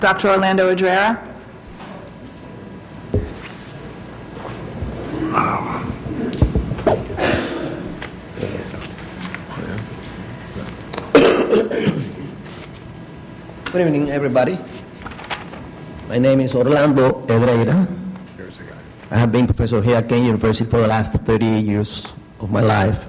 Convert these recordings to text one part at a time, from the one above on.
Dr. Orlando Udrera. Good evening, everybody. My name is Orlando Udrera. I have been professor here at Kean University for the last 38 years of my life.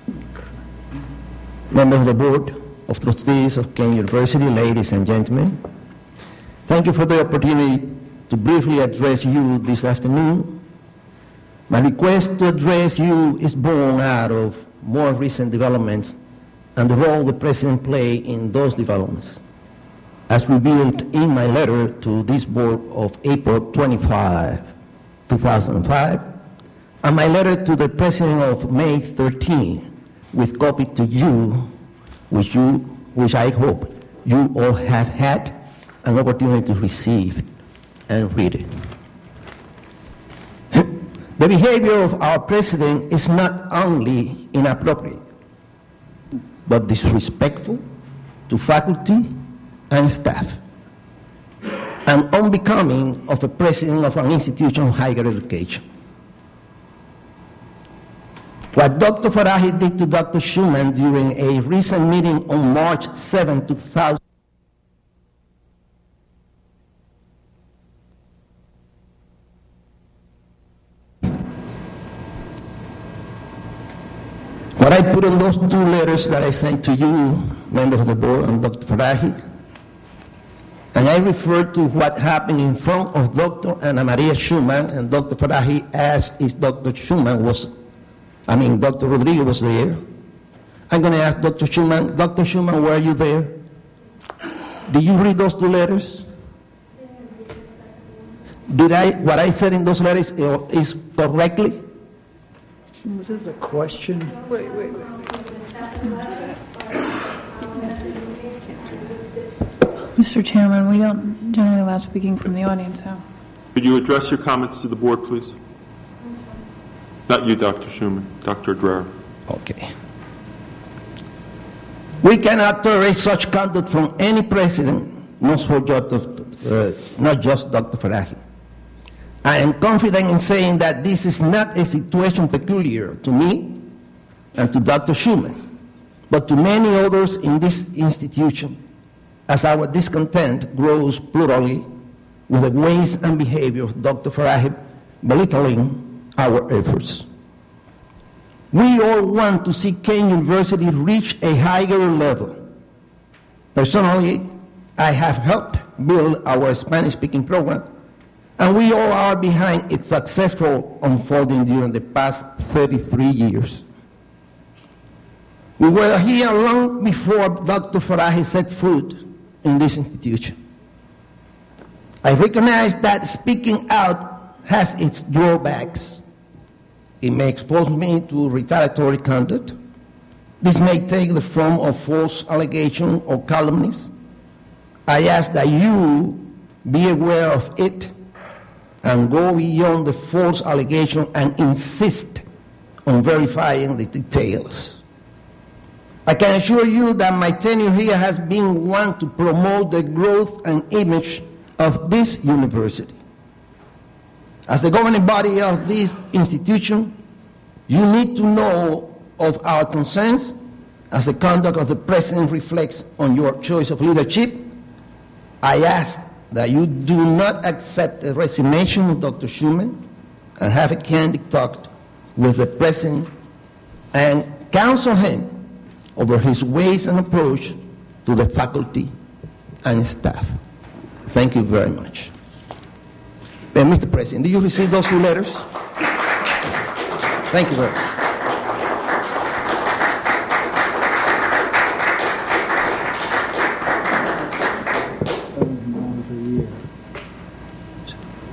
Member of the Board of Trustees of Kean University, ladies and gentlemen, thank you for the opportunity to briefly address you this afternoon. My request to address you is born out of more recent developments and the role the President played in those developments, as revealed in my letter to this board of April 25, 2005, and my letter to the President of May 13, with copy to you, which I hope you all have had an opportunity to receive and read it. The behavior of our President is not only inappropriate, but disrespectful to faculty and staff, and unbecoming of a president of an institution of higher education. What Dr. Farahi did to Dr. Schumann during a recent meeting on March 7, 2000, what I put in those two letters that I sent to you, members of the board, and Dr. Farahi, and I referred to what happened in front of Dr. Ana Maria Schumann, and Dr. Farahi asked if Dr. Rodriguez was there. I'm going to ask Dr. Schumann, were you there? Did you read those two letters? What I said in those letters is correctly? Was this a question? Wait. Mr. Chairman, we don't generally allow speaking from the audience. Could you address your comments to the board, please? Not you, Dr. Schumann, Dr. Udrera. Okay. We cannot tolerate such conduct from any president, not just Dr. Farahi. I am confident in saying that this is not a situation peculiar to me and to Dr. Schumann, but to many others in this institution, as our discontent grows plurally with the ways and behavior of Dr. Farahi belittling our efforts. We all want to see Kean University reach a higher level. Personally, I have helped build our Spanish-speaking program, and we all are behind its successful unfolding during the past 33 years. We were here long before Dr. Farahi set foot in this institution. I recognize that speaking out has its drawbacks. It may expose me to retaliatory conduct. This may take the form of false allegation or calumnies. I ask that you be aware of it and go beyond the false allegation and insist on verifying the details. I can assure you that my tenure here has been one to promote the growth and image of this university. As the governing body of this institution, you need to know of our concerns as the conduct of the President reflects on your choice of leadership. I ask that you do not accept the resignation of Dr. Schumann and have a candid talk with the President and counsel him over his ways and approach to the faculty and staff. Thank you very much. Mr. President, did you receive those two letters? Thank you very much.